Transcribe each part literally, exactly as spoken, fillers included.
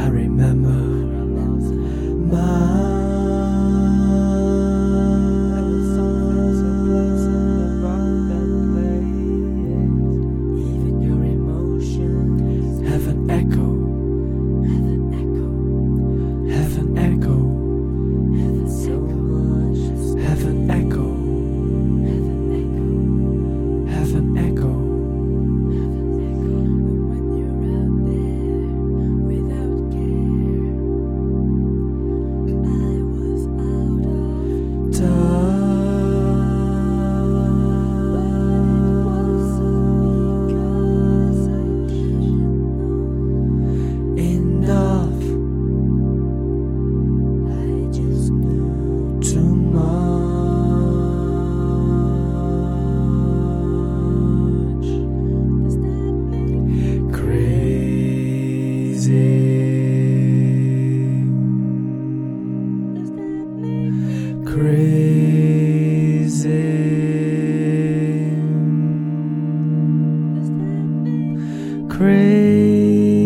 remember my even your emotions have an echo, have an echo, have an echo, have so much, have an echo, have an echo. Enough, I just knew too much. Crazy, crazy, crazy.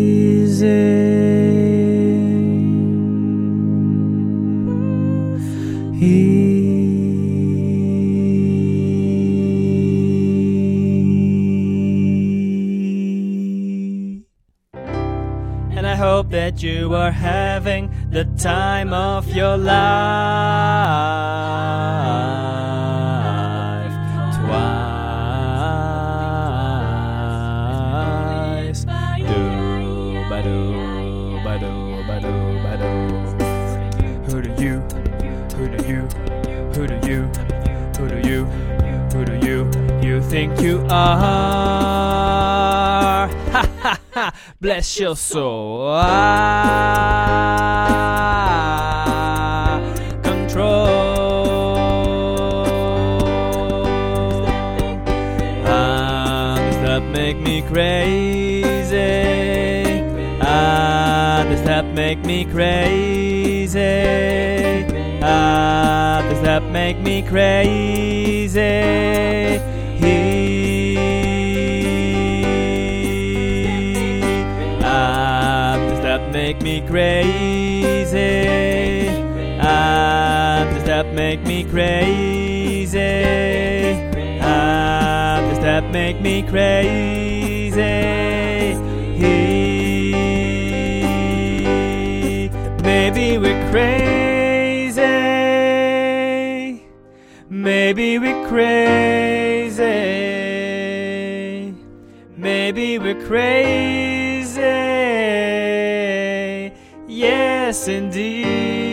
And I hope that you are having the time of your life twice. Do ba do ba do ba do ba do. Who do you? Who do you? Who do you? Who do you? Who do you? You think you are? Ha ha ha! Bless your soul. Ah, control. Ah, does that make me crazy? Ah, does that make me crazy? Ah, does that make me crazy? Ah, does that make me crazy? Ah, does that make me crazy? Ah, does that make me crazy? Maybe we're crazy. Maybe we're crazy. Maybe we're crazy. Yes, indeed.